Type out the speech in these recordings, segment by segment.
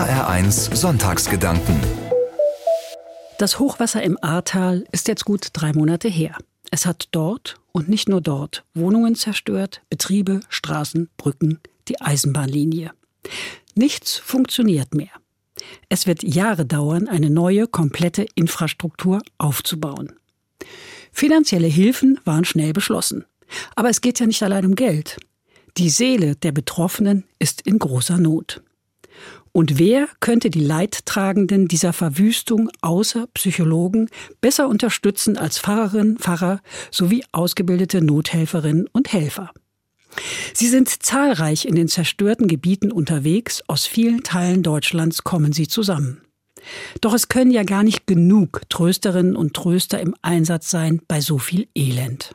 HR1 Sonntagsgedanken. Das Hochwasser im Ahrtal ist jetzt gut 3 Monate her. Es hat dort und nicht nur dort Wohnungen zerstört, Betriebe, Straßen, Brücken, die Eisenbahnlinie. Nichts funktioniert mehr. Es wird Jahre dauern, eine neue, komplette Infrastruktur aufzubauen. Finanzielle Hilfen waren schnell beschlossen. Aber es geht ja nicht allein um Geld. Die Seele der Betroffenen ist in großer Not. Und wer könnte die Leidtragenden dieser Verwüstung außer Psychologen besser unterstützen als Pfarrerinnen, Pfarrer sowie ausgebildete Nothelferinnen und Helfer? Sie sind zahlreich in den zerstörten Gebieten unterwegs, aus vielen Teilen Deutschlands kommen sie zusammen. Doch es können ja gar nicht genug Trösterinnen und Tröster im Einsatz sein bei so viel Elend.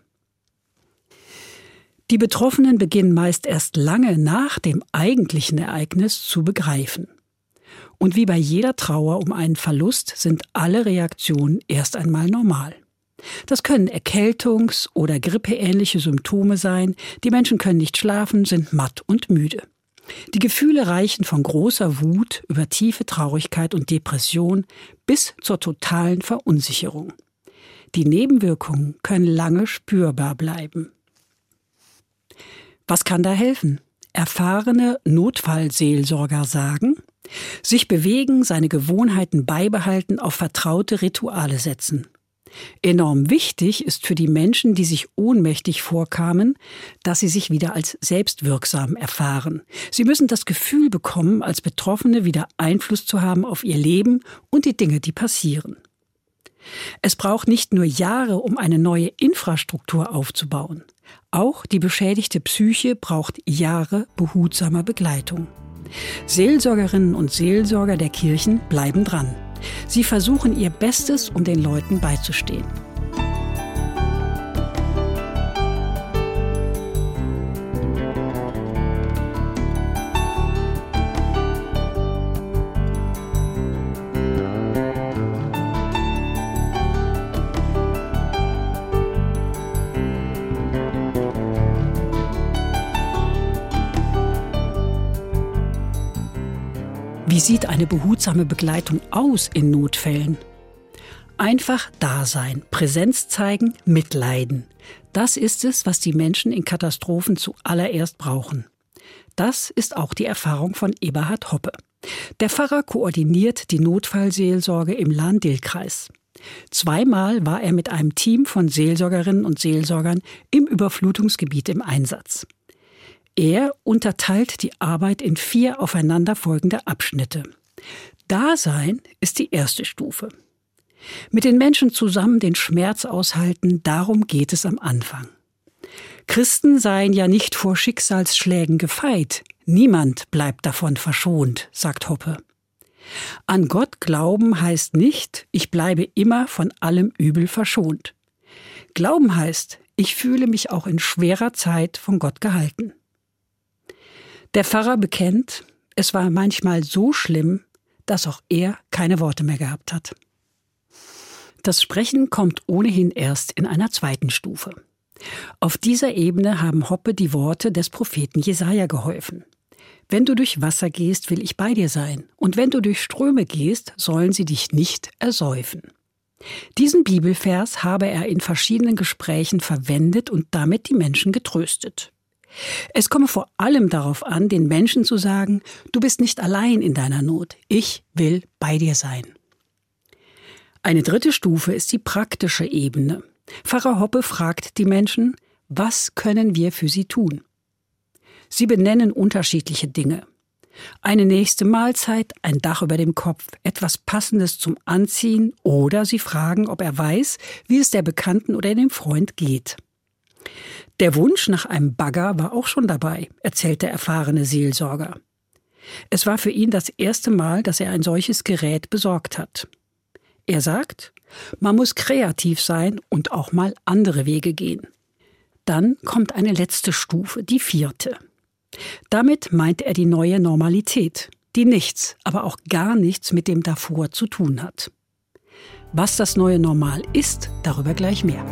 Die Betroffenen beginnen meist erst lange nach dem eigentlichen Ereignis zu begreifen. Und wie bei jeder Trauer um einen Verlust sind alle Reaktionen erst einmal normal. Das können Erkältungs- oder grippeähnliche Symptome sein, die Menschen können nicht schlafen, sind matt und müde. Die Gefühle reichen von großer Wut über tiefe Traurigkeit und Depression bis zur totalen Verunsicherung. Die Nebenwirkungen können lange spürbar bleiben. Was kann da helfen? Erfahrene Notfallseelsorger sagen, sich bewegen, seine Gewohnheiten beibehalten, auf vertraute Rituale setzen. Enorm wichtig ist für die Menschen, die sich ohnmächtig vorkamen, dass sie sich wieder als selbstwirksam erfahren. Sie müssen das Gefühl bekommen, als Betroffene wieder Einfluss zu haben auf ihr Leben und die Dinge, die passieren. Es braucht nicht nur Jahre, um eine neue Infrastruktur aufzubauen. Auch die beschädigte Psyche braucht Jahre behutsamer Begleitung. Seelsorgerinnen und Seelsorger der Kirchen bleiben dran. Sie versuchen ihr Bestes, um den Leuten beizustehen. Wie sieht eine behutsame Begleitung aus in Notfällen? Einfach da sein, Präsenz zeigen, mitleiden. Das ist es, was die Menschen in Katastrophen zuallererst brauchen. Das ist auch die Erfahrung von Eberhard Hoppe. Der Pfarrer koordiniert die Notfallseelsorge im Lahn-Dill-Kreis. 2-mal war er mit einem Team von Seelsorgerinnen und Seelsorgern im Überflutungsgebiet im Einsatz. Er unterteilt die Arbeit in 4 aufeinanderfolgende Abschnitte. Dasein ist die erste Stufe. Mit den Menschen zusammen den Schmerz aushalten, darum geht es am Anfang. Christen seien ja nicht vor Schicksalsschlägen gefeit. Niemand bleibt davon verschont, sagt Hoppe. An Gott glauben heißt nicht, ich bleibe immer von allem Übel verschont. Glauben heißt, ich fühle mich auch in schwerer Zeit von Gott gehalten. Der Pfarrer bekennt, es war manchmal so schlimm, dass auch er keine Worte mehr gehabt hat. Das Sprechen kommt ohnehin erst in einer 2. Stufe. Auf dieser Ebene haben Hoppe die Worte des Propheten Jesaja geholfen. Wenn du durch Wasser gehst, will ich bei dir sein. Und wenn du durch Ströme gehst, sollen sie dich nicht ersäufen. Diesen Bibelvers habe er in verschiedenen Gesprächen verwendet und damit die Menschen getröstet. Es komme vor allem darauf an, den Menschen zu sagen, du bist nicht allein in deiner Not, ich will bei dir sein. Eine 3. Stufe ist die praktische Ebene. Pfarrer Hoppe fragt die Menschen, was können wir für sie tun? Sie benennen unterschiedliche Dinge. Eine nächste Mahlzeit, ein Dach über dem Kopf, etwas Passendes zum Anziehen oder sie fragen, ob er weiß, wie es der Bekannten oder dem Freund geht. Der Wunsch nach einem Bagger war auch schon dabei, erzählt der erfahrene Seelsorger. Es war für ihn das erste Mal, dass er ein solches Gerät besorgt hat. Er sagt, man muss kreativ sein und auch mal andere Wege gehen. Dann kommt eine letzte Stufe, die 4. Damit meint er die neue Normalität, die nichts, aber auch gar nichts mit dem davor zu tun hat. Was das neue Normal ist, darüber gleich mehr.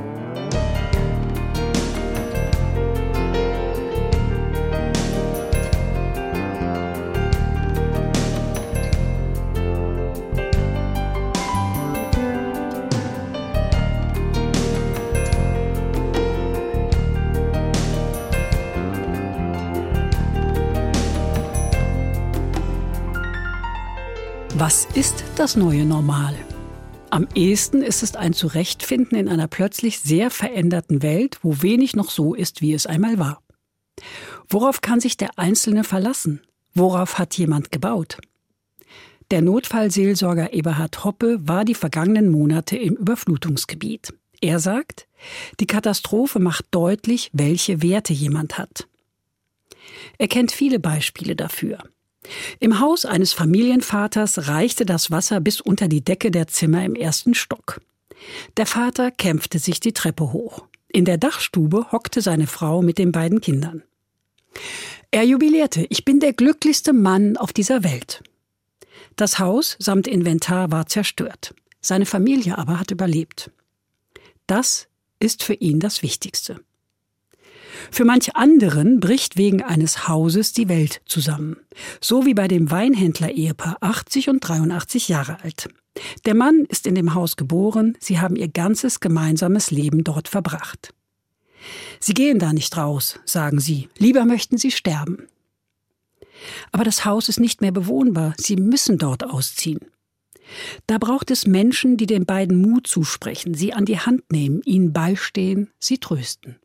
Was ist das neue Normal? Am ehesten ist es ein Zurechtfinden in einer plötzlich sehr veränderten Welt, wo wenig noch so ist, wie es einmal war. Worauf kann sich der Einzelne verlassen? Worauf hat jemand gebaut? Der Notfallseelsorger Eberhard Hoppe war die vergangenen Monate im Überflutungsgebiet. Er sagt, die Katastrophe macht deutlich, welche Werte jemand hat. Er kennt viele Beispiele dafür. Im Haus eines Familienvaters reichte das Wasser bis unter die Decke der Zimmer im 1. Stock. Der Vater kämpfte sich die Treppe hoch. In der Dachstube hockte seine Frau mit den beiden Kindern. Er jubilierte: Ich bin der glücklichste Mann auf dieser Welt. Das Haus samt Inventar war zerstört. Seine Familie aber hat überlebt. Das ist für ihn das Wichtigste. Für manch anderen bricht wegen eines Hauses die Welt zusammen. So wie bei dem Weinhändler-Ehepaar, 80 und 83 Jahre alt. Der Mann ist in dem Haus geboren, sie haben ihr ganzes gemeinsames Leben dort verbracht. Sie gehen da nicht raus, sagen sie, lieber möchten sie sterben. Aber das Haus ist nicht mehr bewohnbar, sie müssen dort ausziehen. Da braucht es Menschen, die den beiden Mut zusprechen, sie an die Hand nehmen, ihnen beistehen, sie trösten.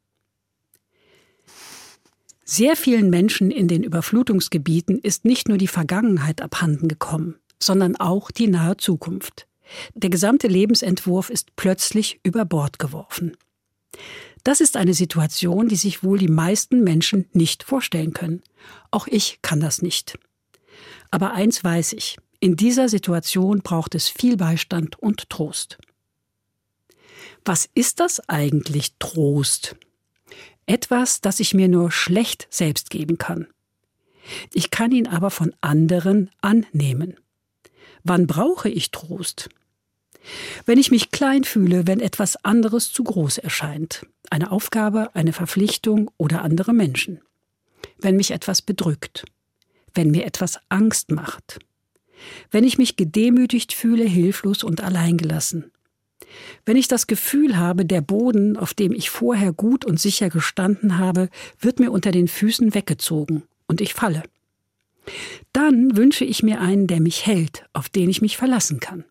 Sehr vielen Menschen in den Überflutungsgebieten ist nicht nur die Vergangenheit abhanden gekommen, sondern auch die nahe Zukunft. Der gesamte Lebensentwurf ist plötzlich über Bord geworfen. Das ist eine Situation, die sich wohl die meisten Menschen nicht vorstellen können. Auch ich kann das nicht. Aber eins weiß ich: In dieser Situation braucht es viel Beistand und Trost. Was ist das eigentlich, Trost? Etwas, das ich mir nur schlecht selbst geben kann. Ich kann ihn aber von anderen annehmen. Wann brauche ich Trost? Wenn ich mich klein fühle, wenn etwas anderes zu groß erscheint. Eine Aufgabe, eine Verpflichtung oder andere Menschen. Wenn mich etwas bedrückt. Wenn mir etwas Angst macht. Wenn ich mich gedemütigt fühle, hilflos und alleingelassen. Wenn ich das Gefühl habe, der Boden, auf dem ich vorher gut und sicher gestanden habe, wird mir unter den Füßen weggezogen und ich falle. Dann wünsche ich mir einen, der mich hält, auf den ich mich verlassen kann.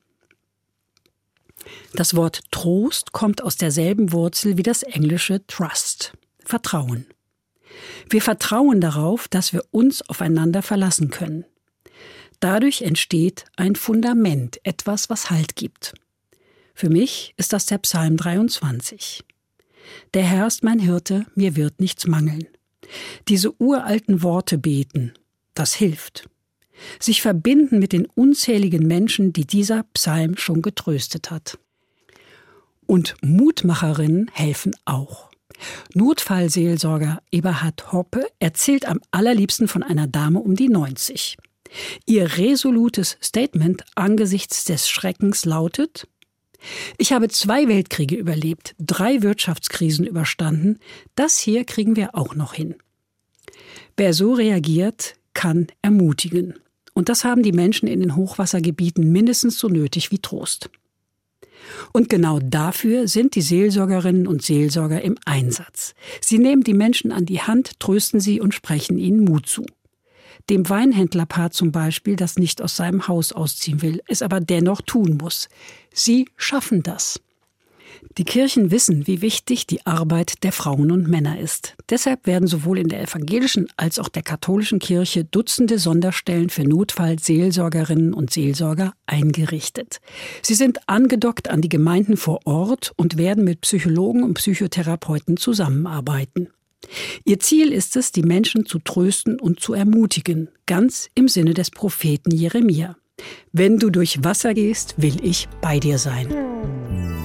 Das Wort Trost kommt aus derselben Wurzel wie das englische Trust, Vertrauen. Wir vertrauen darauf, dass wir uns aufeinander verlassen können. Dadurch entsteht ein Fundament, etwas, was Halt gibt. Für mich ist das der Psalm 23. Der Herr ist mein Hirte, mir wird nichts mangeln. Diese uralten Worte beten, das hilft. Sich verbinden mit den unzähligen Menschen, die dieser Psalm schon getröstet hat. Und Mutmacherinnen helfen auch. Notfallseelsorger Eberhard Hoppe erzählt am allerliebsten von einer Dame um die 90. Ihr resolutes Statement angesichts des Schreckens lautet: Ich habe 2 Weltkriege überlebt, 3 Wirtschaftskrisen überstanden. Das hier kriegen wir auch noch hin. Wer so reagiert, kann ermutigen. Und das haben die Menschen in den Hochwassergebieten mindestens so nötig wie Trost. Und genau dafür sind die Seelsorgerinnen und Seelsorger im Einsatz. Sie nehmen die Menschen an die Hand, trösten sie und sprechen ihnen Mut zu. Dem Weinhändlerpaar zum Beispiel, das nicht aus seinem Haus ausziehen will, es aber dennoch tun muss. Sie schaffen das. Die Kirchen wissen, wie wichtig die Arbeit der Frauen und Männer ist. Deshalb werden sowohl in der evangelischen als auch der katholischen Kirche Dutzende Sonderstellen für Notfallseelsorgerinnen und Seelsorger eingerichtet. Sie sind angedockt an die Gemeinden vor Ort und werden mit Psychologen und Psychotherapeuten zusammenarbeiten. Ihr Ziel ist es, die Menschen zu trösten und zu ermutigen, ganz im Sinne des Propheten Jeremia. Wenn du durch Wasser gehst, will ich bei dir sein.